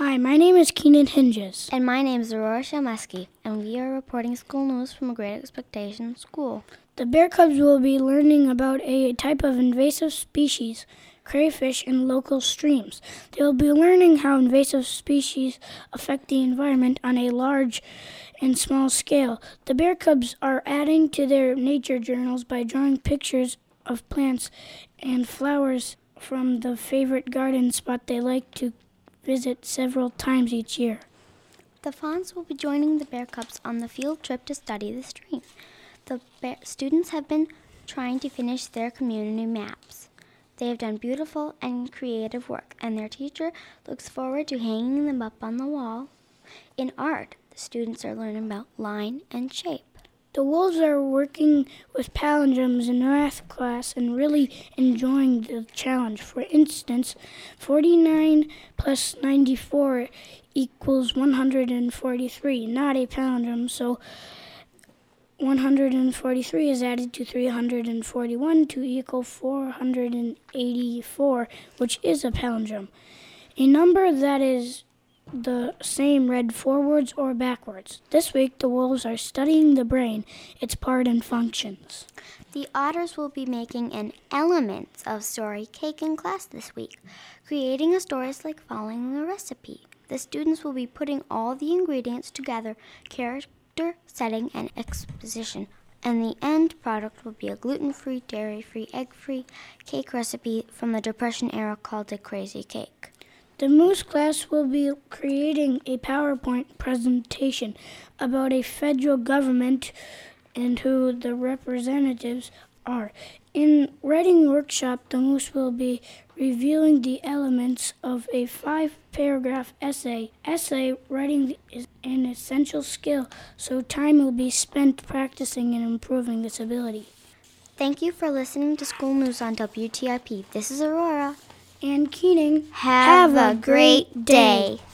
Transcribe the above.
Hi, my name is Keenan Hinges. And my name is Aurora Shelmeski, and we are reporting school news from a Great Expectations school. The Bear Cubs will be learning about a type of invasive species, crayfish, in local streams. They will be learning how invasive species affect the environment on a large and small scale. The Bear Cubs are adding to their nature journals by drawing pictures of plants and flowers from the favorite garden spot they like to visit several times each year. The Fawns will be joining the Bear Cubs on the field trip to study the stream. The students have been trying to finish their community maps. They have done beautiful and creative work, and their teacher looks forward to hanging them up on the wall. In art, the students are learning about line and shape. The Wolves are working with palindromes in math class and really enjoying the challenge. For instance, 49 plus 94 equals 143, not a palindrome, so 143 is added to 341 to equal 484, which is a palindrome. A number that is the same read forwards or backwards. This week, the Wolves are studying the brain, its part and functions. The Otters will be making an Elements of Story cake in class this week. Creating a story is like following a recipe. The students will be putting all the ingredients together, character, setting, and exposition. And the end product will be a gluten-free, dairy-free, egg-free cake recipe from the Depression era called a crazy cake. The Moose class will be creating a PowerPoint presentation about a federal government and who the representatives are. In writing workshop, the Moose will be reviewing the elements of a 5-paragraph essay. Essay writing is an essential skill, so time will be spent practicing and improving this ability. Thank you for listening to School News on WTIP. This is Aurora. And Keenan, Have a great day.